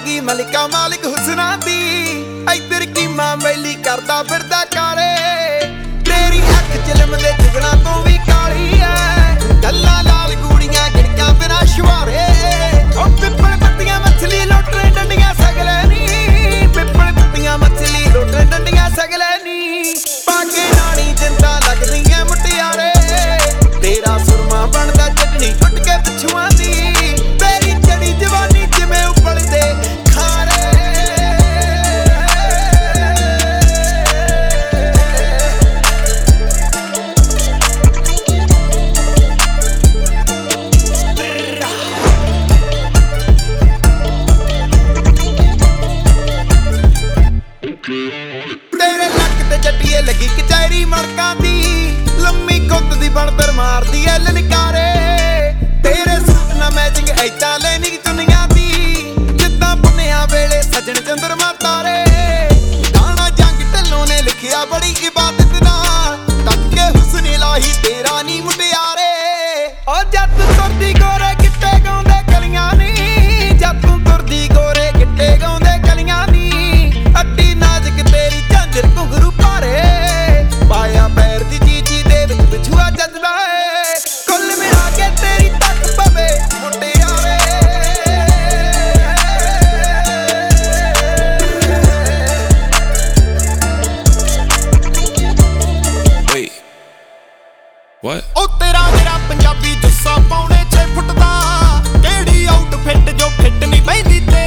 गई मलिका मालिक हुसना दी इधर की मां मैली करदा फिरदा काले तेरी अख चिलम दे जुगना तो भी काली है गल्ला लाल गूड़ियां गिड़का बिना शुआरे ओ पिपल पत्तियां मछली लोटरे डंडियां सगले नी पिपल पत्तियां मछली लोटरे डंडियां सगले नी पाके नानी जिंदा लगदियां मुटियारे तेरा सुरमा बनदा चटनी टुट के पिछुआं दी तेरी चढ़ी जवानी जिवें उबलदे खारे तेरे लक ते जट्टिए लगी कचहरी मड़कां दी लम्मी गुत्त दी बड़बर मारदी ऐ ललकारे तेरे सूट ना मैचिंग ऐता लेनी दुनिया दी जिद्दां पुनिया वेले सजन चंद्रमा तारे गाना जंग ढिल्लों ने लिखिया बड़ी इबादत नाल तक के हुस्न इलाही तेरा नी मुटियारे ओ जद तुरदी गोरे गिट्टे गाउंदे कलियां नी जद तू तुरदी गोरे गिट्टे गाउंदे कलियां नी अड्डी नाजुक तेरी झांजर घुंघरू भारे पाया पैर दी चीची दे विच बिछुआ जजदा है कुल मिला के तेरी तक पवे मुटियारे Wait, what? ओ तेरा मेरा पंजाबी जुस्सा पौने 6 फुट दा केड़ी आउटफिट जो फिट नहीं पैंदी